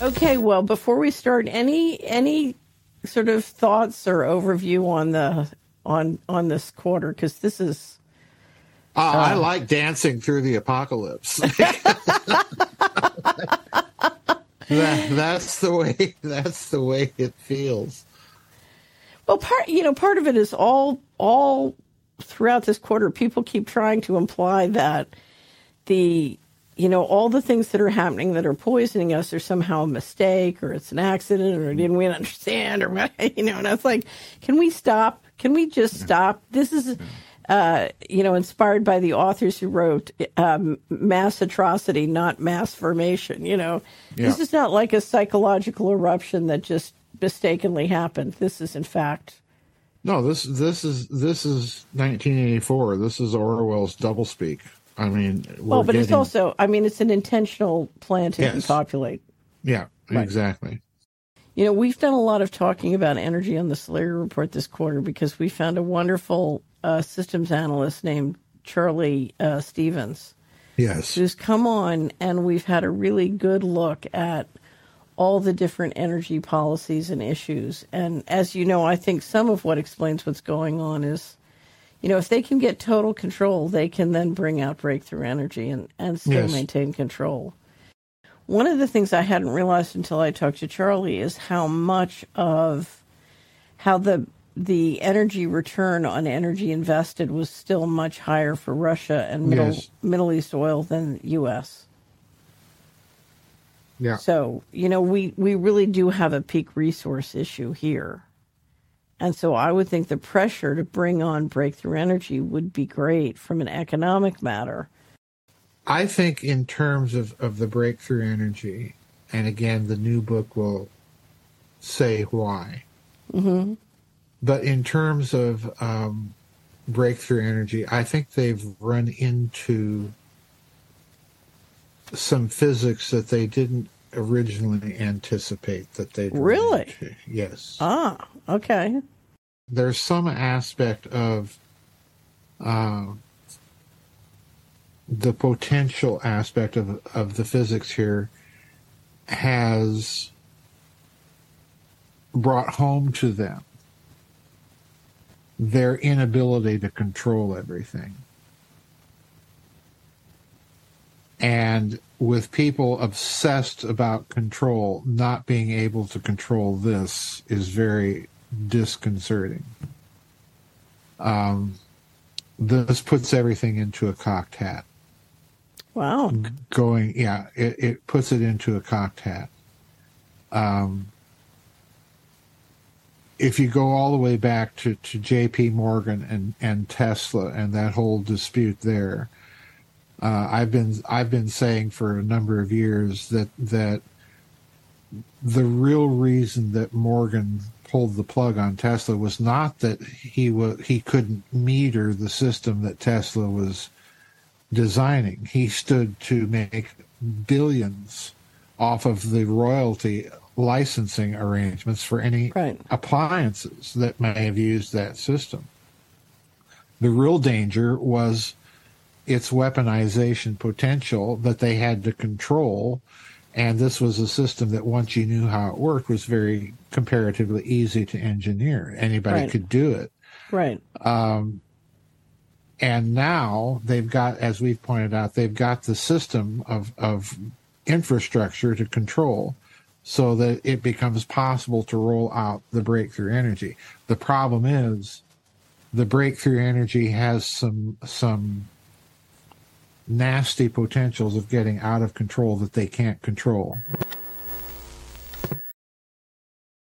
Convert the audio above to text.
Okay, well, before we start, any sort of thoughts or overview on this quarter? Because this is I like dancing through the apocalypse. That's the way it feels. Well, part of it is all throughout this quarter, people keep trying to imply that all the things that are happening that are poisoning us are somehow a mistake, or it's an accident, or didn't we understand, or what, and it's like, can we stop? Can we just stop? This is, inspired by the authors who wrote Mass Atrocity, Not Mass Formation. This is not like a psychological eruption that just mistakenly happened. This is, in fact. No, this is 1984. This is Orwell's doublespeak. I mean, it's also, it's an intentional plan to depopulate. Yeah, right. Exactly. We've done a lot of talking about energy on the Solari Report this quarter because we found a wonderful systems analyst named Charlie Stevens. Yes. Who's come on, and we've had a really good look at all the different energy policies and issues. And as you know, I think some of what explains what's going on is, if they can get total control, they can then bring out breakthrough energy and still maintain control. One of the things I hadn't realized until I talked to Charlie is how the energy return on energy invested was still much higher for Russia and Middle East oil than U.S. Yeah. So, we really do have a peak resource issue here. And so I would think the pressure to bring on breakthrough energy would be great from an economic matter. I think in terms of the breakthrough energy, and again, the new book will say why. Mm-hmm. But in terms of breakthrough energy, I think they've run into some physics that they didn't originally anticipate that they'd really run into. Yes. Ah, okay. There's some aspect of the potential aspect of the physics here has brought home to them their inability to control everything. And with people obsessed about control, not being able to control this is very disconcerting. This puts everything into a cocked hat. Wow. It puts it into a cocked hat. If you go all the way back to J.P. Morgan and Tesla and that whole dispute there, I've been saying for a number of years that the real reason that Morgan pulled the plug on Tesla was not that he couldn't meter the system that Tesla was designing. He stood to make billions off of the royalty licensing arrangements for any appliances that may have used that system. The real danger was its weaponization potential that they had to control, and this was a system that once you knew how it worked was very comparatively easy to engineer. Anybody could do it. Right. And now they've got, as we've pointed out, they've got the system of infrastructure to control so that it becomes possible to roll out the breakthrough energy. The problem is the breakthrough energy has some nasty potentials of getting out of control that they can't control.